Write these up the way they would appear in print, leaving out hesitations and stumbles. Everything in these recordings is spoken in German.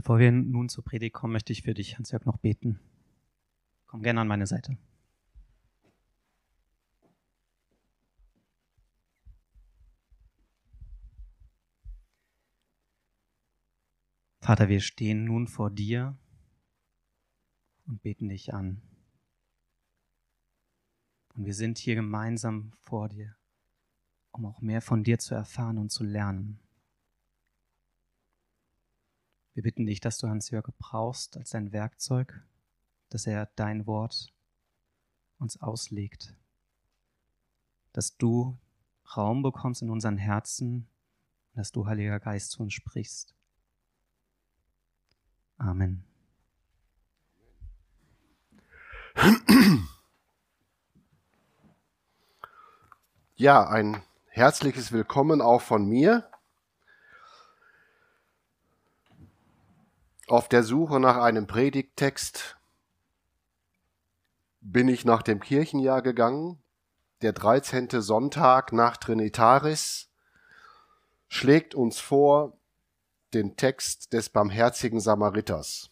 Bevor wir nun zur Predigt kommen, möchte ich für dich, Hans-Jörg, noch beten. Komm gerne an meine Seite. Vater, wir stehen nun vor dir und beten dich an. Und wir sind hier gemeinsam vor dir, um auch mehr von dir zu erfahren und zu lernen. Wir bitten dich, dass du Hans-Jörg gebrauchst als dein Werkzeug, dass er dein Wort uns auslegt, dass du Raum bekommst in unseren Herzen, dass du, Heiliger Geist, zu uns sprichst. Amen. Ja, ein herzliches Willkommen auch von mir. Auf der Suche nach einem Predigttext bin ich nach dem Kirchenjahr gegangen. Der 13. Sonntag nach Trinitaris schlägt uns vor den Text des barmherzigen Samariters.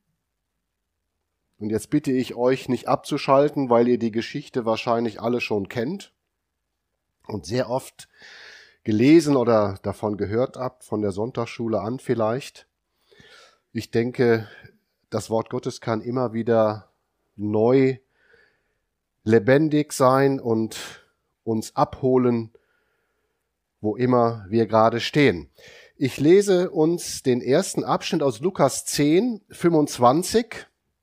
Und jetzt bitte ich euch nicht abzuschalten, weil ihr die Geschichte wahrscheinlich alle schon kennt und sehr oft gelesen oder davon gehört habt, von der Sonntagsschule an vielleicht. Ich denke, das Wort Gottes kann immer wieder neu lebendig sein und uns abholen, wo immer wir gerade stehen. Ich lese uns den ersten Abschnitt aus Lukas 10, 25.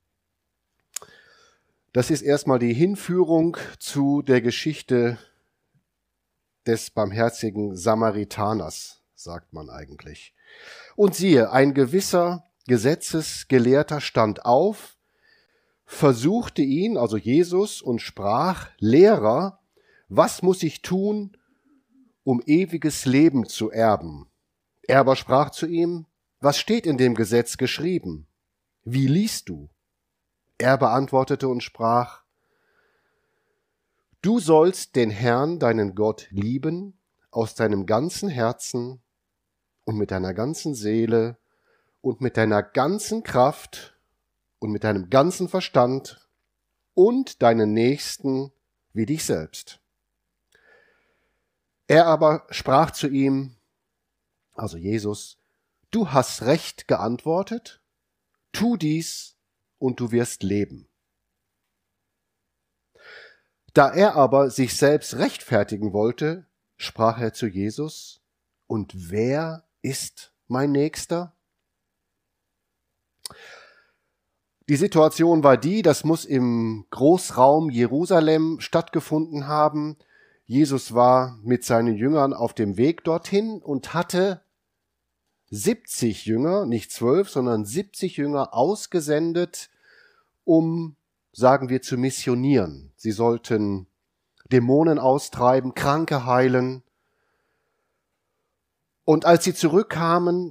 Das ist erstmal die Hinführung zu der Geschichte des barmherzigen Samaritaners, sagt man eigentlich. Und siehe, ein gewisser Gesetzesgelehrter stand auf, versuchte ihn, also Jesus, und sprach: Lehrer, was muss ich tun, um ewiges Leben zu erben? Er aber sprach zu ihm: Was steht in dem Gesetz geschrieben? Wie liest du? Er beantwortete und sprach: Du sollst den Herrn, deinen Gott, lieben aus deinem ganzen Herzen und mit deiner ganzen Seele und mit deiner ganzen Kraft und mit deinem ganzen Verstand und deinen Nächsten wie dich selbst. Er aber sprach zu ihm, also Jesus: Du hast recht geantwortet, tu dies und du wirst leben. Da er aber sich selbst rechtfertigen wollte, sprach er zu Jesus: Und wer ist mein Nächster? Die Situation war die, das muss im Großraum Jerusalem stattgefunden haben. Jesus war mit seinen Jüngern auf dem Weg dorthin und hatte 70 Jünger, nicht 12, sondern 70 Jünger ausgesendet, um, sagen wir, zu missionieren. Sie sollten Dämonen austreiben, Kranke heilen. Und als sie zurückkamen,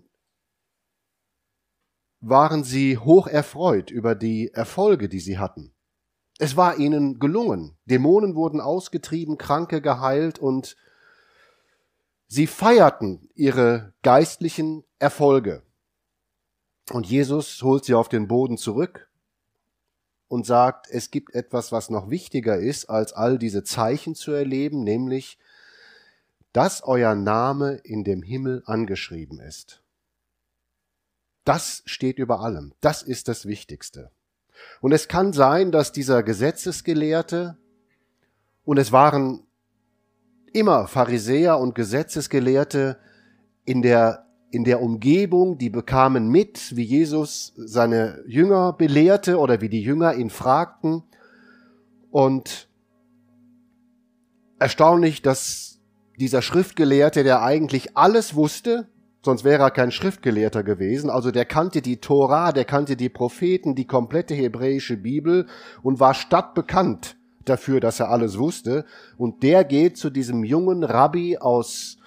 waren sie hoch erfreut über die Erfolge, die sie hatten. Es war ihnen gelungen. Dämonen wurden ausgetrieben, Kranke geheilt und sie feierten ihre geistlichen Erfolge. Und Jesus holt sie auf den Boden zurück und sagt, es gibt etwas, was noch wichtiger ist, als all diese Zeichen zu erleben, nämlich, dass euer Name in dem Himmel angeschrieben ist. Das steht über allem. Das ist das Wichtigste. Und es kann sein, dass dieser Gesetzesgelehrte, und es waren immer Pharisäer und Gesetzesgelehrte in der Umgebung, die bekamen mit, wie Jesus seine Jünger belehrte oder wie die Jünger ihn fragten. Und erstaunlich, dass dieser Schriftgelehrte, der eigentlich alles wusste, sonst wäre er kein Schriftgelehrter gewesen. Also der kannte die Tora, der kannte die Propheten, die komplette hebräische Bibel und war stadtbekannt dafür, dass er alles wusste. Und der geht zu diesem jungen Rabbi aus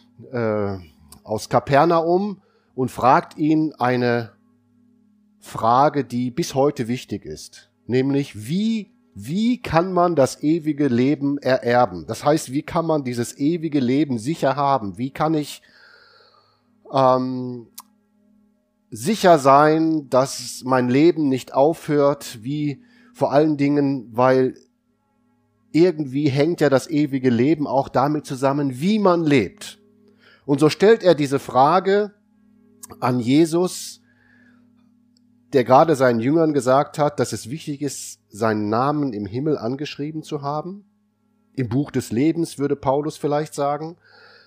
Kapernaum und fragt ihn eine Frage, die bis heute wichtig ist. Nämlich, wie kann man das ewige Leben ererben? Das heißt, wie kann man dieses ewige Leben sicher haben? Wie kann ich sicher sein, dass mein Leben nicht aufhört, wie vor allen Dingen, weil irgendwie hängt ja das ewige Leben auch damit zusammen, wie man lebt. Und so stellt er diese Frage an Jesus, der gerade seinen Jüngern gesagt hat, dass es wichtig ist, seinen Namen im Himmel angeschrieben zu haben. Im Buch des Lebens würde Paulus vielleicht sagen.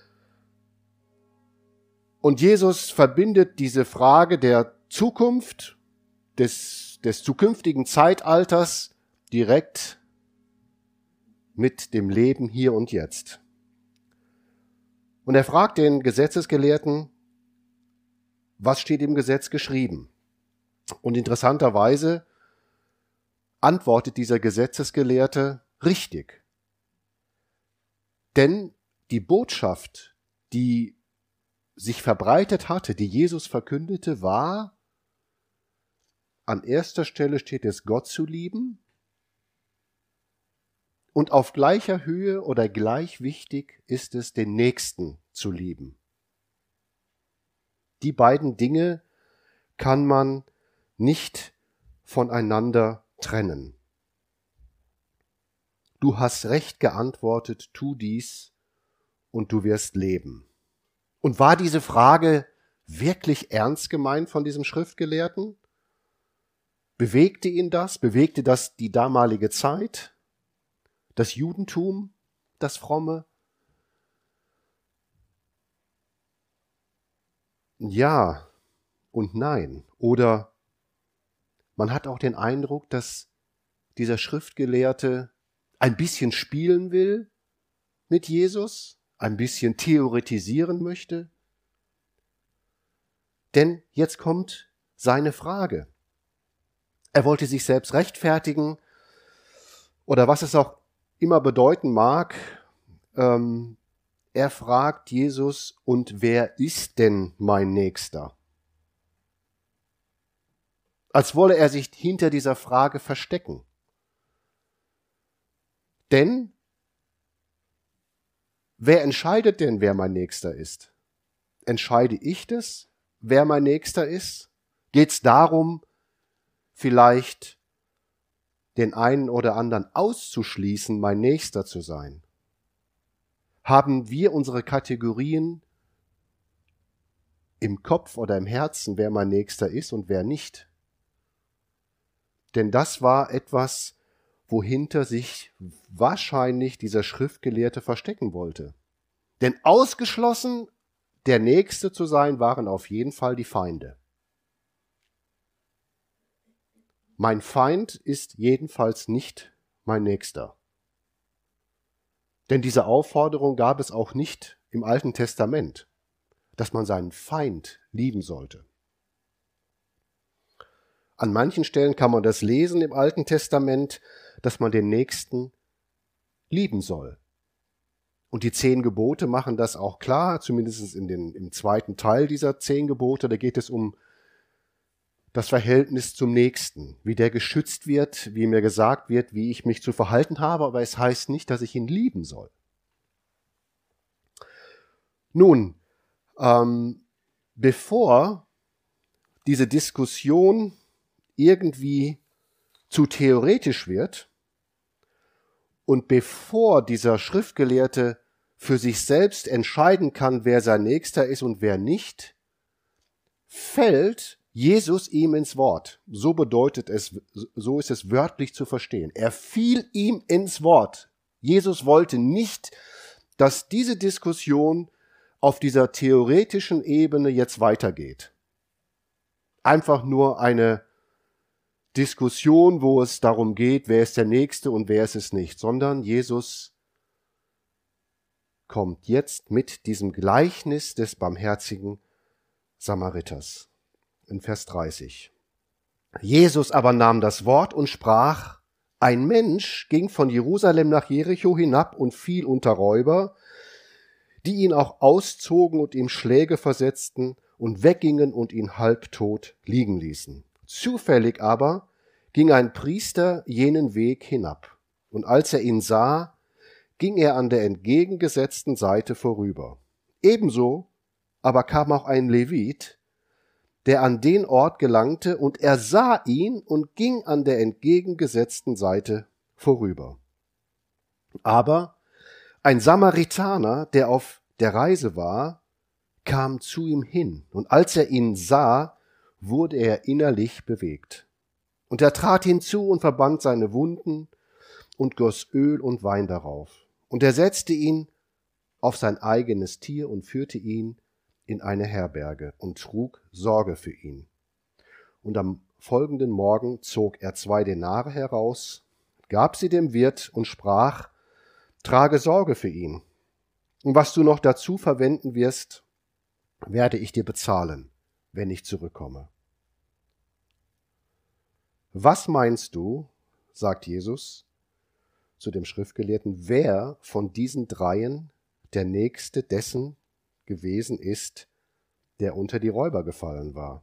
Und Jesus verbindet diese Frage der Zukunft, des zukünftigen Zeitalters direkt mit dem Leben hier und jetzt. Und er fragt den Gesetzesgelehrten, was steht im Gesetz geschrieben? Und interessanterweise antwortet dieser Gesetzesgelehrte richtig. Denn die Botschaft, die sich verbreitet hatte, die Jesus verkündete, war, an erster Stelle steht es, Gott zu lieben, und auf gleicher Höhe oder gleich wichtig ist es, den Nächsten zu lieben. Die beiden Dinge kann man nicht voneinander trennen. Du hast recht geantwortet, tu dies und du wirst leben. Und war diese Frage wirklich ernst gemeint von diesem Schriftgelehrten? Bewegte ihn das? Bewegte das die damalige Zeit? Das Judentum? Das Fromme? Ja und nein. Oder man hat auch den Eindruck, dass dieser Schriftgelehrte ein bisschen spielen will mit Jesus, ein bisschen theoretisieren möchte. Denn jetzt kommt seine Frage. Er wollte sich selbst rechtfertigen oder was es auch immer bedeuten mag. Er fragt Jesus, und wer ist denn mein Nächster? Als wolle er sich hinter dieser Frage verstecken. Denn wer entscheidet denn, wer mein Nächster ist? Entscheide ich das, wer mein Nächster ist? Geht es darum, vielleicht den einen oder anderen auszuschließen, mein Nächster zu sein? Haben wir unsere Kategorien im Kopf oder im Herzen, wer mein Nächster ist und wer nicht? Denn das war etwas, wohinter sich wahrscheinlich dieser Schriftgelehrte verstecken wollte. Denn ausgeschlossen, der Nächste zu sein, waren auf jeden Fall die Feinde. Mein Feind ist jedenfalls nicht mein Nächster. Denn diese Aufforderung gab es auch nicht im Alten Testament, dass man seinen Feind lieben sollte. An manchen Stellen kann man das lesen im Alten Testament, dass man den Nächsten lieben soll. Und die 10 Gebote machen das auch klar, zumindest im zweiten Teil dieser 10 Gebote. Da geht es um das Verhältnis zum Nächsten, wie der geschützt wird, wie mir gesagt wird, wie ich mich zu verhalten habe, aber es heißt nicht, dass ich ihn lieben soll. Nun, bevor diese Diskussion irgendwie zu theoretisch wird und bevor dieser Schriftgelehrte für sich selbst entscheiden kann, wer sein Nächster ist und wer nicht, fällt Jesus ihm ins Wort. So bedeutet es, so ist es wörtlich zu verstehen. Er fiel ihm ins Wort. Jesus wollte nicht, dass diese Diskussion auf dieser theoretischen Ebene jetzt weitergeht. Einfach nur eine Diskussion, wo es darum geht, wer ist der Nächste und wer ist es nicht, sondern Jesus kommt jetzt mit diesem Gleichnis des barmherzigen Samariters in Vers 30. Jesus aber nahm das Wort und sprach, ein Mensch ging von Jerusalem nach Jericho hinab und fiel unter Räuber, die ihn auch auszogen und ihm Schläge versetzten und weggingen und ihn halbtot liegen ließen. Zufällig aber ging ein Priester jenen Weg hinab, und als er ihn sah, ging er an der entgegengesetzten Seite vorüber. Ebenso aber kam auch ein Levit, der an den Ort gelangte, und er sah ihn und ging an der entgegengesetzten Seite vorüber. Aber ein Samaritaner, der auf der Reise war, kam zu ihm hin, und als er ihn sah, wurde er innerlich bewegt. Und er trat hinzu und verband seine Wunden und goss Öl und Wein darauf. Und er setzte ihn auf sein eigenes Tier und führte ihn in eine Herberge und trug Sorge für ihn. Und am folgenden Morgen zog er 2 Denare heraus, gab sie dem Wirt und sprach: Trage Sorge für ihn. Und was du noch dazu verwenden wirst, werde ich dir bezahlen, wenn ich zurückkomme. Was meinst du, sagt Jesus zu dem Schriftgelehrten, wer von diesen dreien der Nächste dessen gewesen ist, der unter die Räuber gefallen war?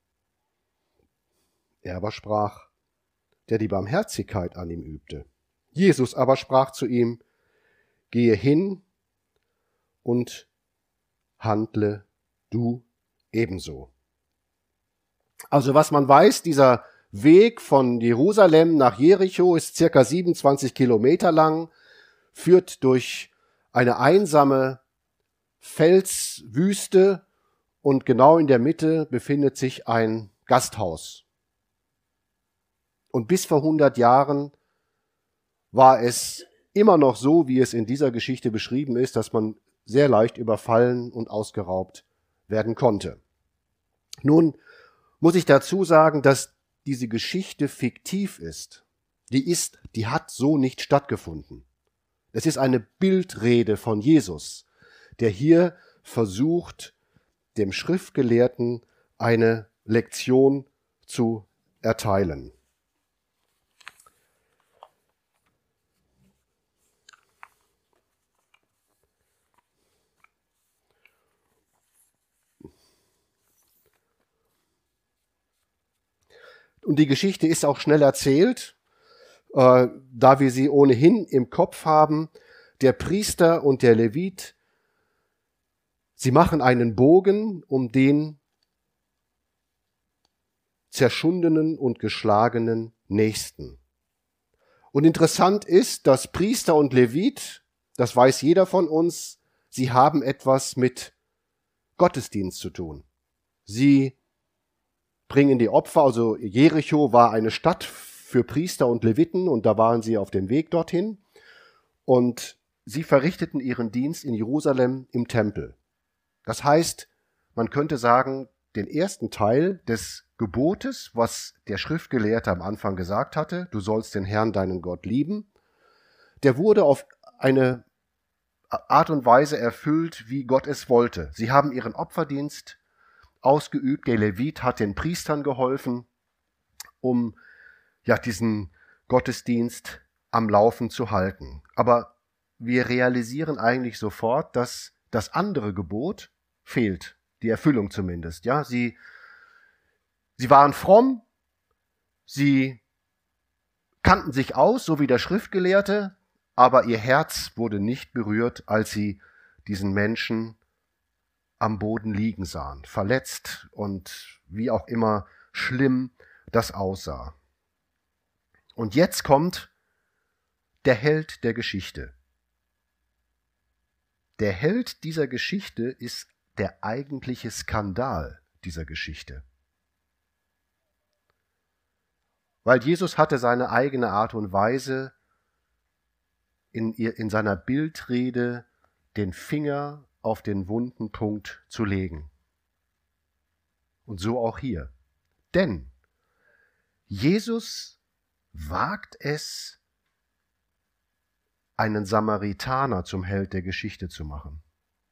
Er aber sprach, der die Barmherzigkeit an ihm übte. Jesus aber sprach zu ihm: Gehe hin und handle du ebenso. Also was man weiß, dieser Weg von Jerusalem nach Jericho ist circa 27 Kilometer lang, führt durch eine einsame Felswüste und genau in der Mitte befindet sich ein Gasthaus. Und bis vor 100 Jahren war es immer noch so, wie es in dieser Geschichte beschrieben ist, dass man sehr leicht überfallen und ausgeraubt werden konnte. Nun muss ich dazu sagen, dass diese Geschichte fiktiv ist. Die hat so nicht stattgefunden. Es ist eine Bildrede von Jesus, der hier versucht, dem Schriftgelehrten eine Lektion zu erteilen. Und die Geschichte ist auch schnell erzählt, da wir sie ohnehin im Kopf haben. Der Priester und der Levit, sie machen einen Bogen um den zerschundenen und geschlagenen Nächsten. Und interessant ist, dass Priester und Levit, das weiß jeder von uns, sie haben etwas mit Gottesdienst zu tun. Sie bringen die Opfer, also Jericho war eine Stadt für Priester und Leviten und da waren sie auf dem Weg dorthin und sie verrichteten ihren Dienst in Jerusalem im Tempel. Das heißt, man könnte sagen, den ersten Teil des Gebotes, was der Schriftgelehrte am Anfang gesagt hatte, du sollst den Herrn, deinen Gott lieben, der wurde auf eine Art und Weise erfüllt, wie Gott es wollte. Sie haben ihren Opferdienst ausgeübt. Der Levit hat den Priestern geholfen, um diesen Gottesdienst am Laufen zu halten. Aber wir realisieren eigentlich sofort, dass das andere Gebot fehlt, die Erfüllung zumindest. Ja, sie waren fromm, sie kannten sich aus, so wie der Schriftgelehrte, aber ihr Herz wurde nicht berührt, als sie diesen Menschen am Boden liegen sahen, verletzt und wie auch immer schlimm das aussah. Und jetzt kommt der Held der Geschichte. Der Held dieser Geschichte ist der eigentliche Skandal dieser Geschichte. Weil Jesus hatte seine eigene Art und Weise, in seiner Bildrede den Finger auf den wunden Punkt zu legen. Und so auch hier. Denn Jesus wagt es, einen Samaritaner zum Held der Geschichte zu machen.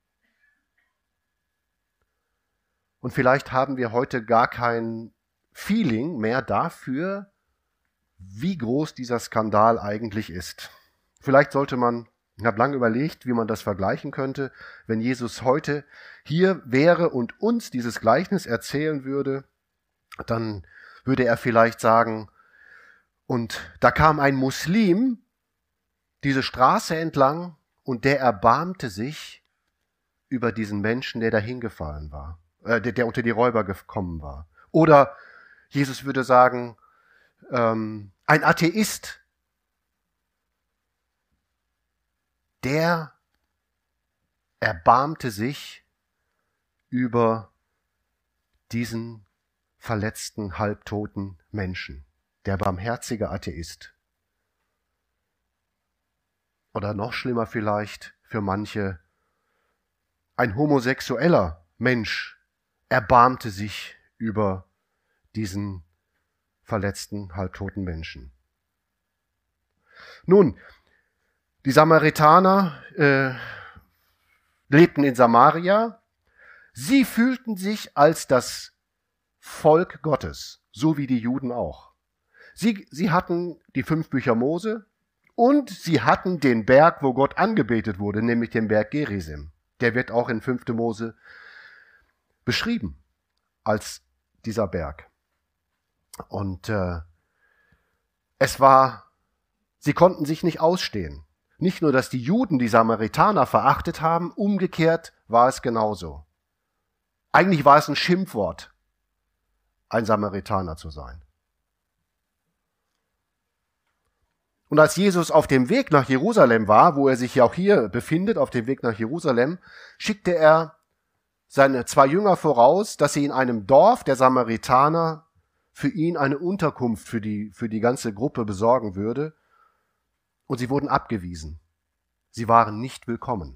Und vielleicht haben wir heute gar kein Feeling mehr dafür, wie groß dieser Skandal eigentlich ist. Vielleicht sollte man, ich habe lange überlegt, wie man das vergleichen könnte, wenn Jesus heute hier wäre und uns dieses Gleichnis erzählen würde, dann würde er vielleicht sagen, und da kam ein Muslim diese Straße entlang und der erbarmte sich über diesen Menschen, der da hingefallen war. der unter die Räuber gekommen war. Oder Jesus würde sagen, ein Atheist, der erbarmte sich über diesen verletzten, halbtoten Menschen, der barmherzige Atheist. Oder noch schlimmer vielleicht für manche, ein homosexueller Mensch erbarmte sich über diesen verletzten, halbtoten Menschen. Nun, die Samaritaner lebten in Samaria. Sie fühlten sich als das Volk Gottes, so wie die Juden auch. Sie hatten die 5 Bücher Mose und sie hatten den Berg, wo Gott angebetet wurde, nämlich den Berg Gerizim. Der wird auch in 5. Mose beschrieben als dieser Berg. Und sie konnten sich nicht ausstehen. Nicht nur, dass die Juden die Samaritaner verachtet haben, umgekehrt war es genauso. Eigentlich war es ein Schimpfwort, ein Samaritaner zu sein. Und als Jesus auf dem Weg nach Jerusalem war, wo er sich ja auch hier befindet, auf dem Weg nach Jerusalem, schickte er seine 2 Jünger voraus, dass sie in einem Dorf der Samaritaner für ihn eine Unterkunft für die ganze Gruppe besorgen würde. Und sie wurden abgewiesen. Sie waren nicht willkommen.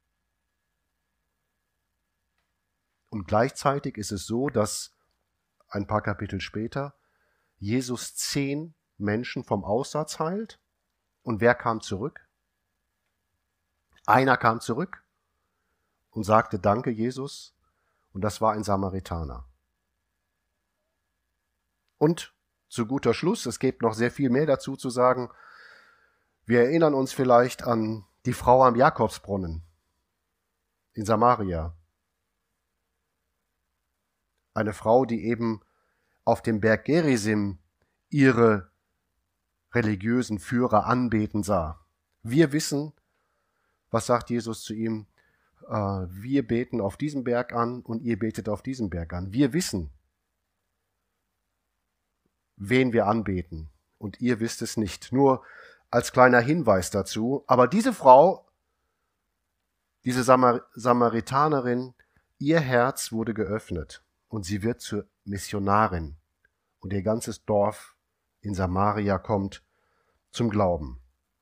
Und gleichzeitig ist es so, dass ein paar Kapitel später Jesus 10 Menschen vom Aussatz heilt. Und wer kam zurück? Einer kam zurück und sagte, danke Jesus. Und das war ein Samaritaner. Und zu guter Schluss, es gibt noch sehr viel mehr dazu zu sagen. Wir erinnern uns vielleicht an die Frau am Jakobsbrunnen in Samaria. Eine Frau, die eben auf dem Berg Gerizim ihre religiösen Führer anbeten sah. Wir wissen, was sagt Jesus zu ihm? Wir beten auf diesem Berg an und ihr betet auf diesem Berg an. Wir wissen, wen wir anbeten und ihr wisst es nicht. Nur als kleiner Hinweis dazu. Aber diese Frau, diese Samaritanerin, ihr Herz wurde geöffnet und sie wird zur Missionarin und ihr ganzes Dorf in Samaria kommt zum Glauben.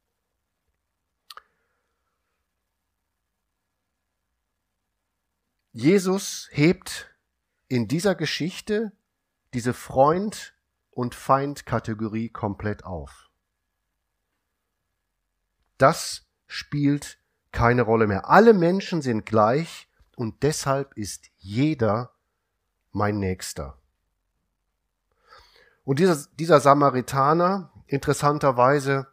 Jesus hebt in dieser Geschichte diese Freund- und Feind-Kategorie komplett auf. Das spielt keine Rolle mehr. Alle Menschen sind gleich und deshalb ist jeder mein Nächster. Und dieser Samaritaner, interessanterweise,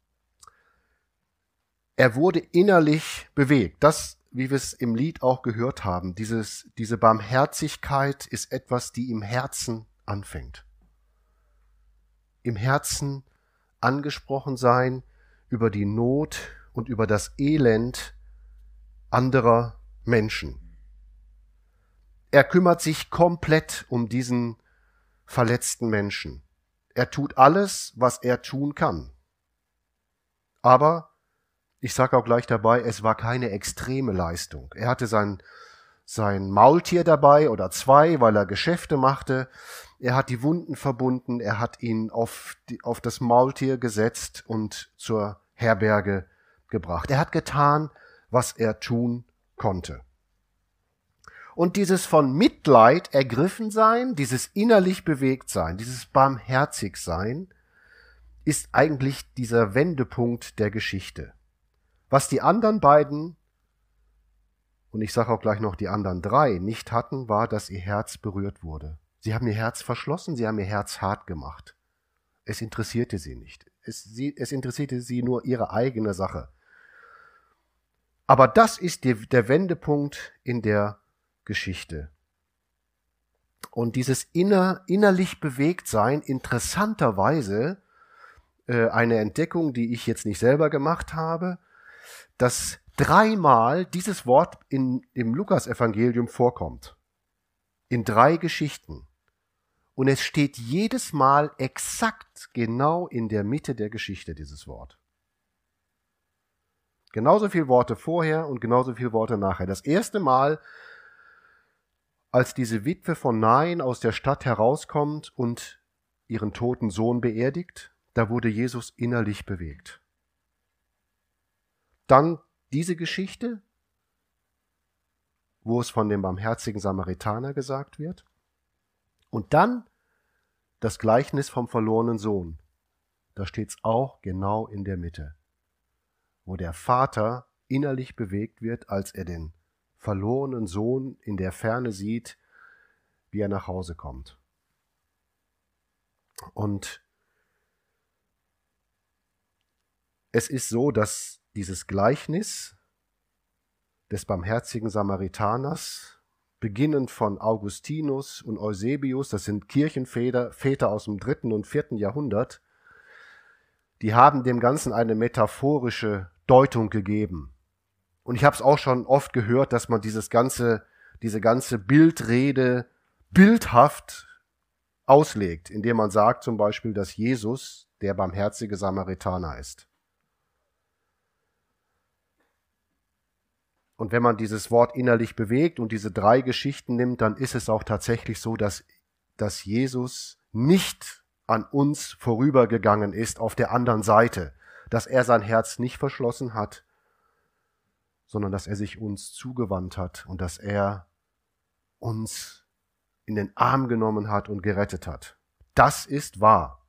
er wurde innerlich bewegt. Das, wie wir es im Lied auch gehört haben, diese Barmherzigkeit ist etwas, die im Herzen anfängt. Im Herzen angesprochen sein über die Not und über das Elend anderer Menschen. Er kümmert sich komplett um diesen verletzten Menschen. Er tut alles, was er tun kann. Aber, ich sage auch gleich dabei, es war keine extreme Leistung. Er hatte sein Maultier dabei oder 2, weil er Geschäfte machte. Er hat die Wunden verbunden, er hat ihn auf das Maultier gesetzt und zur Herberge gebracht. Er hat getan, was er tun konnte. Und dieses von Mitleid ergriffen sein, dieses innerlich bewegt sein, dieses barmherzig sein, ist eigentlich dieser Wendepunkt der Geschichte. Was die anderen beiden, und ich sage auch gleich noch die anderen 3, nicht hatten, war, dass ihr Herz berührt wurde. Sie haben ihr Herz verschlossen, sie haben ihr Herz hart gemacht. Es interessierte sie nicht. Es interessierte sie nur ihre eigene Sache. Aber das ist der Wendepunkt in der Geschichte. Und dieses innerlich bewegt sein, interessanterweise eine Entdeckung, die ich jetzt nicht selber gemacht habe, dass 3-mal dieses Wort im Lukasevangelium vorkommt. in 3 Geschichten. Und es steht jedes Mal exakt genau in der Mitte der Geschichte, dieses Wort. Genauso viele Worte vorher und genauso viele Worte nachher. Das erste Mal, als diese Witwe von Nain aus der Stadt herauskommt und ihren toten Sohn beerdigt, da wurde Jesus innerlich bewegt. Dann diese Geschichte, wo es von dem barmherzigen Samaritaner gesagt wird. Und dann das Gleichnis vom verlorenen Sohn. Da steht es auch genau in der Mitte, wo der Vater innerlich bewegt wird, als er den verlorenen Sohn in der Ferne sieht, wie er nach Hause kommt. Und es ist so, dass dieses Gleichnis des barmherzigen Samaritaners, beginnend von Augustinus und Eusebius, das sind Kirchenväter aus dem 3. und 4. Jahrhundert, die haben dem Ganzen eine metaphorische Deutung gegeben. Und ich habe es auch schon oft gehört, dass man diese ganze Bildrede bildhaft auslegt, indem man sagt zum Beispiel, dass Jesus der barmherzige Samaritaner ist. Und wenn man dieses Wort innerlich bewegt und diese 3 Geschichten nimmt, dann ist es auch tatsächlich so, dass Jesus nicht an uns vorübergegangen ist auf der anderen Seite, dass er sein Herz nicht verschlossen hat, sondern dass er sich uns zugewandt hat und dass er uns in den Arm genommen hat und gerettet hat. Das ist wahr.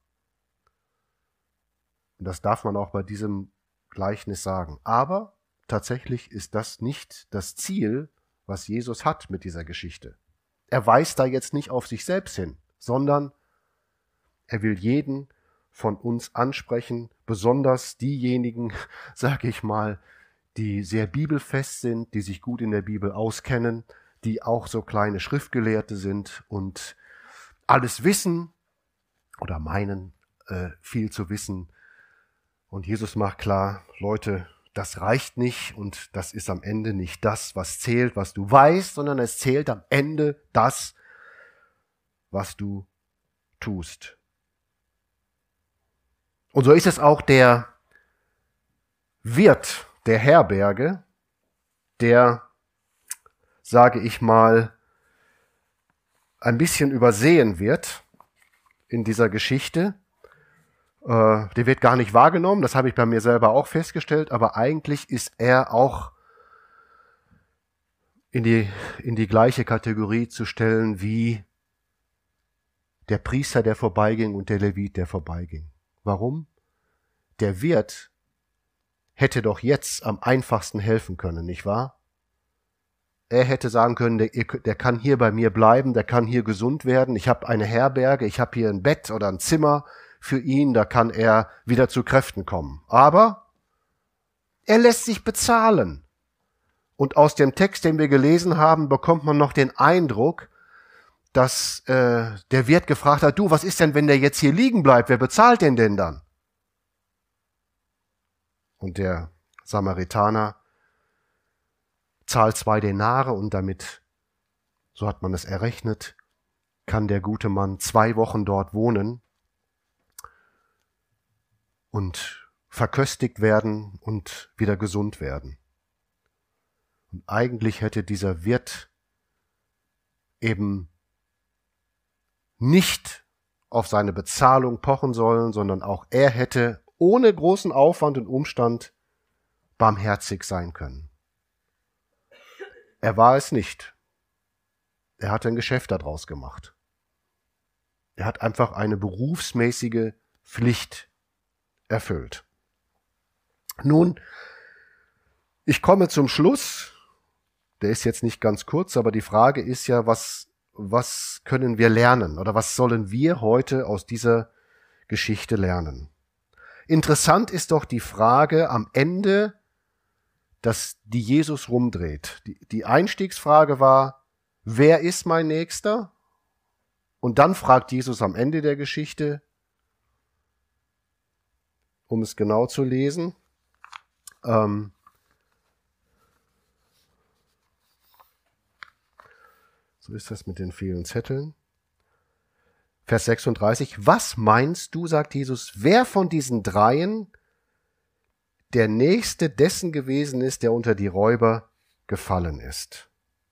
Und das darf man auch bei diesem Gleichnis sagen. Aber tatsächlich ist das nicht das Ziel, was Jesus hat mit dieser Geschichte. Er weist da jetzt nicht auf sich selbst hin, sondern er will jeden von uns ansprechen, besonders diejenigen, sage ich mal, die sehr bibelfest sind, die sich gut in der Bibel auskennen, die auch so kleine Schriftgelehrte sind und alles wissen oder meinen, viel zu wissen. Und Jesus macht klar, Leute, das reicht nicht und das ist am Ende nicht das, was zählt, was du weißt, sondern es zählt am Ende das, was du tust. Und so ist es auch der Wirt der Herberge, der, sage ich mal, ein bisschen übersehen wird in dieser Geschichte. Der wird gar nicht wahrgenommen, das habe ich bei mir selber auch festgestellt, aber eigentlich ist er auch in die gleiche Kategorie zu stellen wie der Priester, der vorbeiging und der Levit, der vorbeiging. Warum? Der Wirt hätte doch jetzt am einfachsten helfen können, nicht wahr? Er hätte sagen können, der kann hier bei mir bleiben, der kann hier gesund werden, ich habe eine Herberge, ich habe hier ein Bett oder ein Zimmer für ihn, da kann er wieder zu Kräften kommen. Aber er lässt sich bezahlen. Und aus dem Text, den wir gelesen haben, bekommt man noch den Eindruck, dass der Wirt gefragt hat, du, was ist denn, wenn der jetzt hier liegen bleibt, wer bezahlt den denn dann? Und der Samaritaner zahlt 2 Denare und damit, so hat man es errechnet, kann der gute Mann 2 Wochen dort wohnen und verköstigt werden und wieder gesund werden. Und eigentlich hätte dieser Wirt eben nicht auf seine Bezahlung pochen sollen, sondern auch er hätte ohne großen Aufwand und Umstand barmherzig sein können. Er war es nicht. Er hat ein Geschäft daraus gemacht. Er hat einfach eine berufsmäßige Pflicht erfüllt. Nun, ich komme zum Schluss. Der ist jetzt nicht ganz kurz, aber die Frage ist ja, was können wir lernen oder was sollen wir heute aus dieser Geschichte lernen? Interessant ist doch die Frage am Ende, die Jesus rumdreht. Die Einstiegsfrage war, wer ist mein Nächster? Und dann fragt Jesus am Ende der Geschichte, um es genau zu lesen, So ist das mit den vielen Zetteln. Vers 36. Was meinst du, sagt Jesus, wer von diesen dreien der Nächste dessen gewesen ist, der unter die Räuber gefallen ist?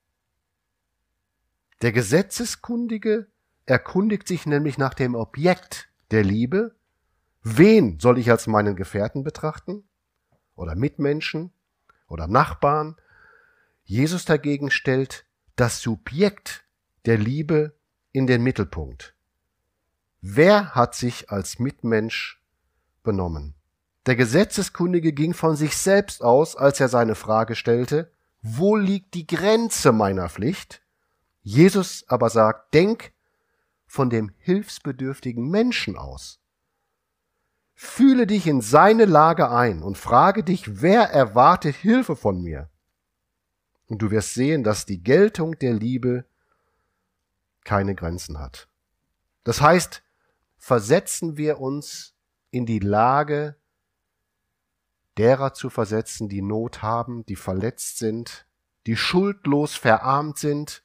Der Gesetzeskundige erkundigt sich nämlich nach dem Objekt der Liebe. Wen soll ich als meinen Gefährten betrachten? Oder Mitmenschen? Oder Nachbarn? Jesus dagegen stellt das Subjekt der Liebe in den Mittelpunkt. Wer hat sich als Mitmensch benommen? Der Gesetzeskundige ging von sich selbst aus, als er seine Frage stellte, wo liegt die Grenze meiner Pflicht? Jesus aber sagt, denk von dem hilfsbedürftigen Menschen aus. Fühle dich in seine Lage ein und frage dich, wer erwartet Hilfe von mir? Und du wirst sehen, dass die Geltung der Liebe keine Grenzen hat. Das heißt, versetzen wir uns in die Lage derer zu versetzen, die Not haben, die verletzt sind, die schuldlos verarmt sind,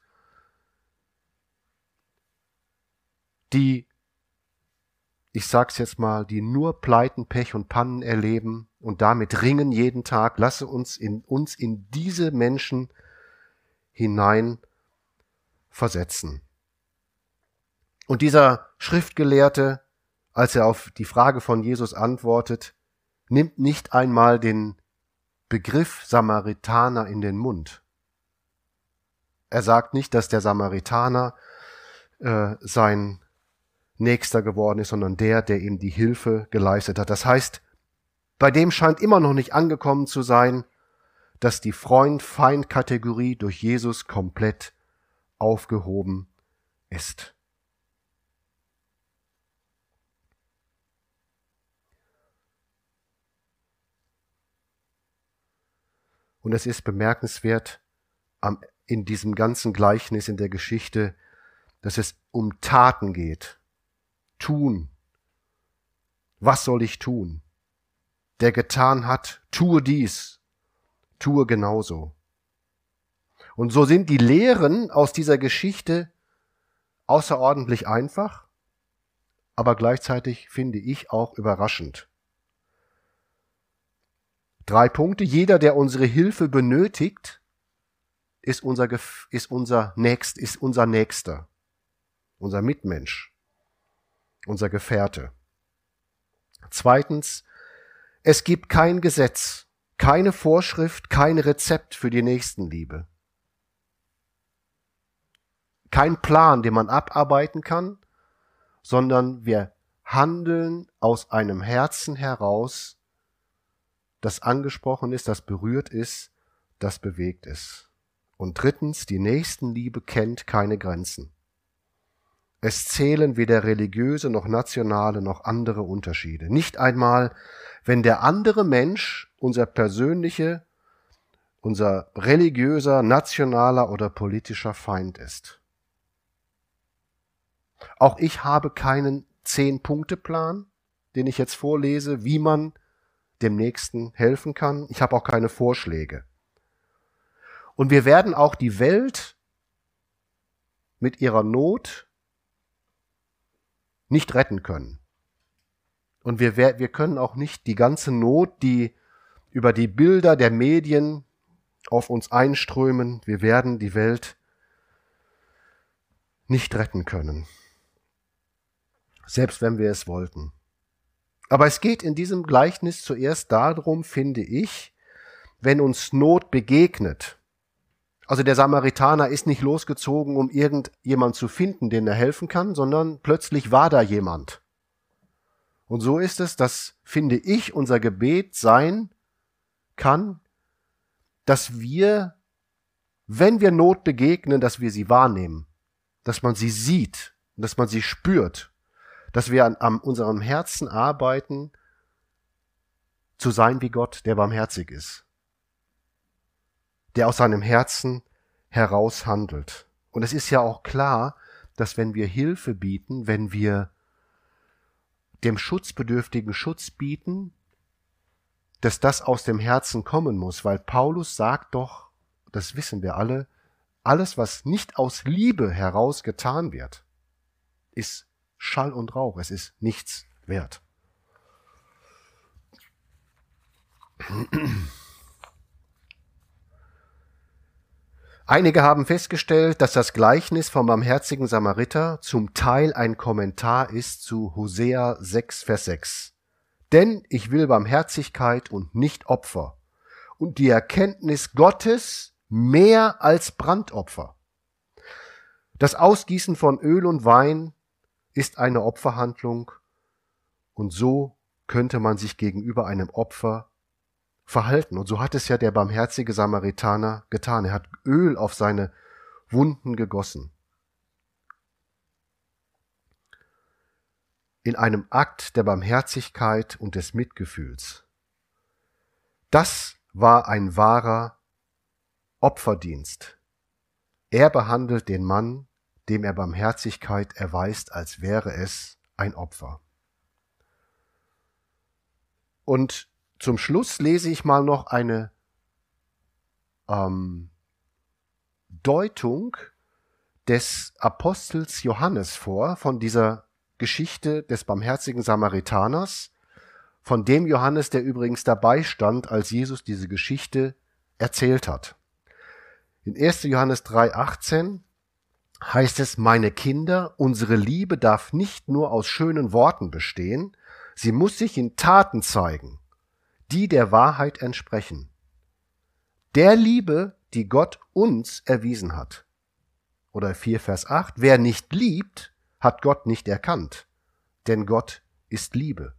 die, ich sag's jetzt mal, die nur Pleiten, Pech und Pannen erleben und damit ringen jeden Tag. Lasse uns in diese Menschen hinein versetzen. Und dieser Schriftgelehrte, als er auf die Frage von Jesus antwortet, nimmt nicht einmal den Begriff Samaritaner in den Mund. Er sagt nicht, dass der Samaritaner sein Nächster geworden ist, sondern der ihm die Hilfe geleistet hat. Das heißt, bei dem scheint immer noch nicht angekommen zu sein, dass die Freund-Feind-Kategorie durch Jesus komplett aufgehoben ist. Und es ist bemerkenswert in diesem ganzen Gleichnis in der Geschichte, dass es um Taten geht. Tun. Was soll ich tun? Der getan hat, tue dies, tue genauso. Und so sind die Lehren aus dieser Geschichte außerordentlich einfach, aber gleichzeitig finde ich auch überraschend. 3 Punkte. Jeder, der unsere Hilfe benötigt, ist unser Nächster, unser Mitmensch, unser Gefährte. 2. Es gibt kein Gesetz, keine Vorschrift, kein Rezept für die Nächstenliebe. Kein Plan, den man abarbeiten kann, sondern wir handeln aus einem Herzen heraus, das angesprochen ist, das berührt ist, das bewegt ist. Und 3. Die Nächstenliebe kennt keine Grenzen. Es zählen weder religiöse noch nationale noch andere Unterschiede. Nicht einmal, wenn der andere Mensch unser religiöser, nationaler oder politischer Feind ist. Auch ich habe keinen 10-Punkte-Plan, den ich jetzt vorlese, wie man dem Nächsten helfen kann. Ich habe auch keine Vorschläge. Und wir werden auch die Welt mit ihrer Not nicht retten können. Und wir können auch nicht die ganze Not, die über die Bilder der Medien auf uns einströmen, wir werden die Welt nicht retten können. Selbst wenn wir es wollten. Aber es geht in diesem Gleichnis zuerst darum, finde ich, wenn uns Not begegnet. Also der Samaritaner ist nicht losgezogen, um irgendjemand zu finden, den er helfen kann, sondern plötzlich war da jemand. Und so ist es, dass, finde ich, unser Gebet sein kann, dass wir, wenn wir Not begegnen, dass wir sie wahrnehmen, dass man sie sieht, dass man sie spürt, dass wir an unserem Herzen arbeiten, zu sein wie Gott, der barmherzig ist, der aus seinem Herzen heraus handelt. Und es ist ja auch klar, dass wenn wir Hilfe bieten, wenn wir dem Schutzbedürftigen Schutz bieten, dass das aus dem Herzen kommen muss, weil Paulus sagt doch, das wissen wir alle, alles, was nicht aus Liebe heraus getan wird, ist Schall und Rauch. Es ist nichts wert. Einige haben festgestellt, dass das Gleichnis vom barmherzigen Samariter zum Teil ein Kommentar ist zu Hosea 6, Vers 6. Denn ich will Barmherzigkeit und nicht Opfer und die Erkenntnis Gottes mehr als Brandopfer. Das Ausgießen von Öl und Wein ist eine Opferhandlung und so könnte man sich gegenüber einem Opfer verhalten. Und so hat es ja der barmherzige Samaritaner getan. Er hat Öl auf seine Wunden gegossen. In einem Akt der Barmherzigkeit und des Mitgefühls. Das war ein wahrer Opferdienst. Er behandelt den Mann, dem er Barmherzigkeit erweist, als wäre es ein Opfer. Und zum Schluss lese ich mal noch eine Deutung des Apostels Johannes vor, von dieser Geschichte des barmherzigen Samaritaners, von dem Johannes, der übrigens dabei stand, als Jesus diese Geschichte erzählt hat. In 1. Johannes 3,18 heißt es: Meine Kinder, unsere Liebe darf nicht nur aus schönen Worten bestehen, sie muss sich in Taten zeigen, die der Wahrheit entsprechen. Der Liebe, die Gott uns erwiesen hat. Oder 4 Vers 8, wer nicht liebt, hat Gott nicht erkannt, denn Gott ist Liebe.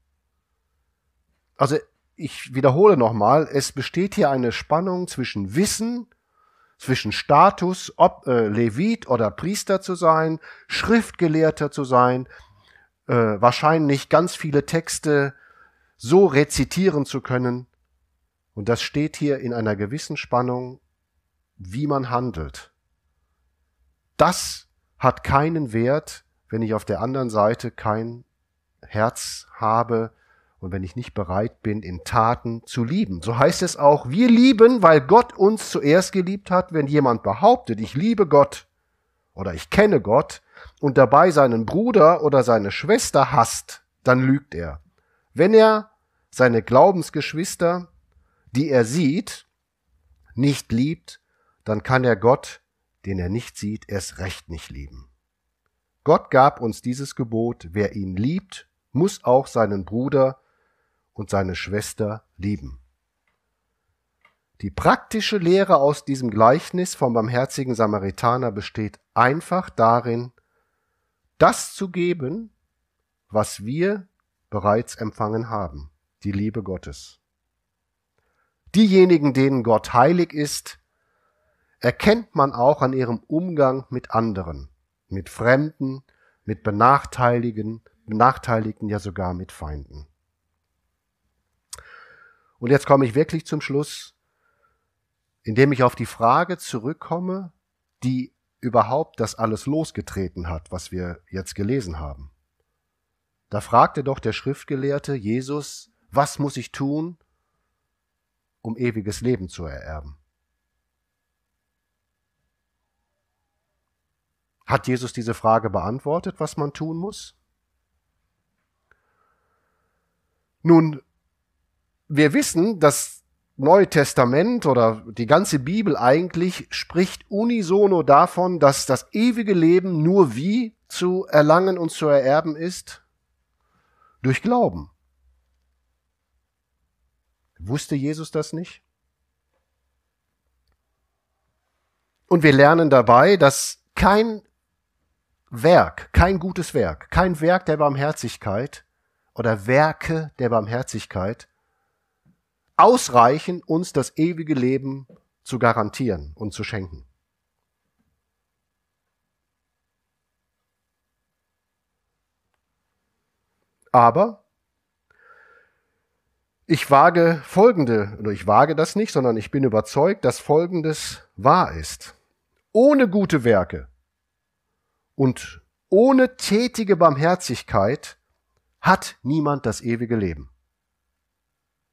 Also ich wiederhole nochmal, es besteht hier eine Spannung zwischen Wissen, zwischen Status, ob Levit oder Priester zu sein, Schriftgelehrter zu sein, wahrscheinlich ganz viele Texte so rezitieren zu können. Und das steht hier in einer gewissen Spannung, wie man handelt. Das hat keinen Wert, wenn ich auf der anderen Seite kein Herz habe und wenn ich nicht bereit bin, in Taten zu lieben. So heißt es auch, wir lieben, weil Gott uns zuerst geliebt hat. Wenn jemand behauptet, ich liebe Gott oder ich kenne Gott und dabei seinen Bruder oder seine Schwester hasst, dann lügt er. Wenn er seine Glaubensgeschwister, die er sieht, nicht liebt, dann kann er Gott, den er nicht sieht, erst recht nicht lieben. Gott gab uns dieses Gebot: Wer ihn liebt, muss auch seinen Bruder und seine Schwester lieben. Die praktische Lehre aus diesem Gleichnis vom barmherzigen Samaritaner besteht einfach darin, das zu geben, was wir bereits empfangen haben, die Liebe Gottes. Diejenigen, denen Gott heilig ist, erkennt man auch an ihrem Umgang mit anderen, mit Fremden, mit Benachteiligten, ja sogar mit Feinden. Und jetzt komme ich wirklich zum Schluss, indem ich auf die Frage zurückkomme, die überhaupt das alles losgetreten hat, was wir jetzt gelesen haben. Da fragte doch der Schriftgelehrte Jesus: Was muss ich tun, um ewiges Leben zu ererben? Hat Jesus diese Frage beantwortet, was man tun muss? Nun, wir wissen, das Neue Testament oder die ganze Bibel eigentlich spricht unisono davon, dass das ewige Leben nur wie zu erlangen und zu ererben ist? Durch Glauben. Wusste Jesus das nicht? Und wir lernen dabei, dass kein Werk, kein gutes Werk, kein Werk der Barmherzigkeit oder Werke der Barmherzigkeit ausreichen, uns das ewige Leben zu garantieren und zu schenken. Aber ich wage das nicht, sondern ich bin überzeugt, dass Folgendes wahr ist. Ohne gute Werke und ohne tätige Barmherzigkeit hat niemand das ewige Leben.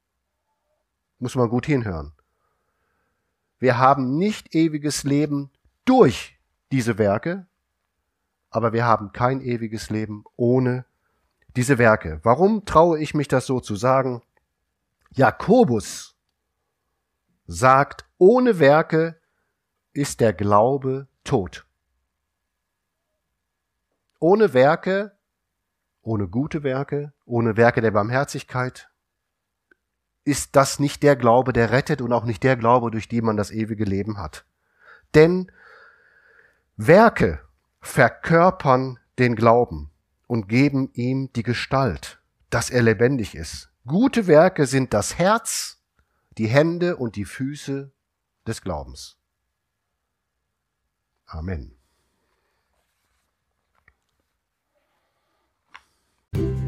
Muss man gut hinhören. Wir haben nicht ewiges Lem durch diese Werke, aber wir haben kein ewiges Leben ohne diese Werke. Warum traue ich mich das so zu sagen? Jakobus sagt, ohne Werke ist der Glaube tot. Ohne Werke, ohne gute Werke, ohne Werke der Barmherzigkeit, ist das nicht der Glaube, der rettet und auch nicht der Glaube, durch den man das ewige Leben hat. Denn Werke verkörpern den Glauben und geben ihm die Gestalt, dass er lebendig ist. Gute Werke sind das Herz, die Hände und die Füße des Glaubens. Amen.